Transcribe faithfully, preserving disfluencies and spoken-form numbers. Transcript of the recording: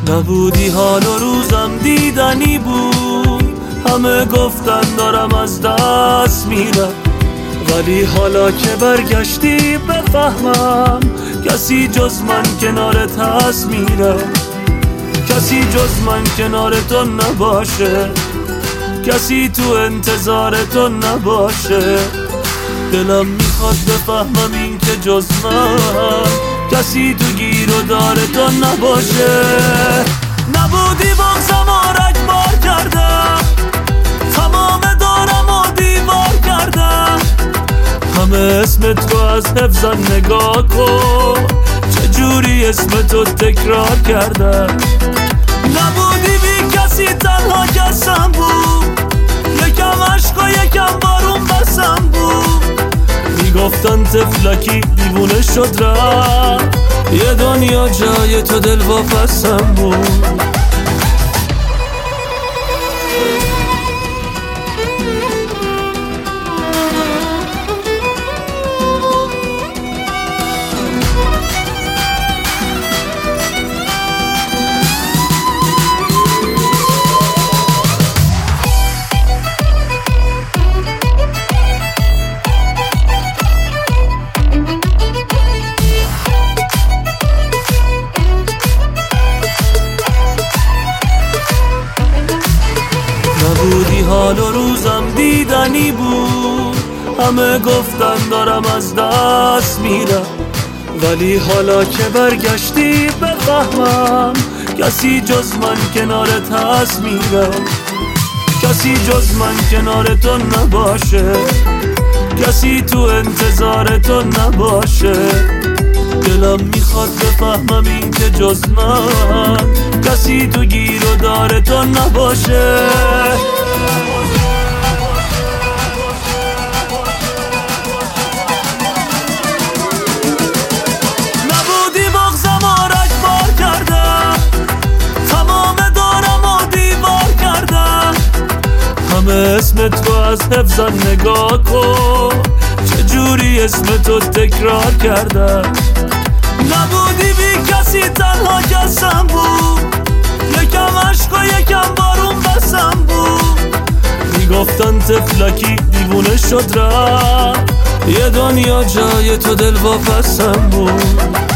نبودی حال و روزم دیدنی بود، همه گفتن دارم از دست میرم، ولی حالا که برگشتی بفهمم کسی جز من کنارت هست میرم، کسی جز من کنار تو نباشه، کسی تو انتظار تو نباشه. دلم میخواد بفهمم این که جز من کسی تو گیر و دار تو نباشه. نبودی بغزم و رگبار کردم، تمام دارم و دیوار کردم، همه اسم تو از حفظم نگاه کن، چجوری اسم تو تکرار کردم. نبودی بی کسی تنها کسم بود، یکم عشق و یکم بارون بسم بود، میگفتن تفلکی دیوونه شد رفت، یه دنیا جای تو دل واپسم بود. نبودی حال و روزم دیدنی بود، همه گفتن دارم از دست میرم، ولی حالا که برگشتی بفهمم کسی جز من کنارت هست میرم، کسی جز من کنار تو نباشه، کسی تو انتظار تو نباشه. دلم میخواد بفهمم این که جز من کسی تو گیر و دار تو نباشه. نبودی بغزم و رگبار کردم، تمام دارم و دیوار کردم، همه اسم تو از حفظم نگاه کن، چجوری اسم تو تکرار کردم. نبودی بی کسی تنها کسم بود، یکم عشق و یکم بارون بسم بود، میگفتن تفلکی دیوونه شد رفت، یه دنیا جای تو دل واپسم بود.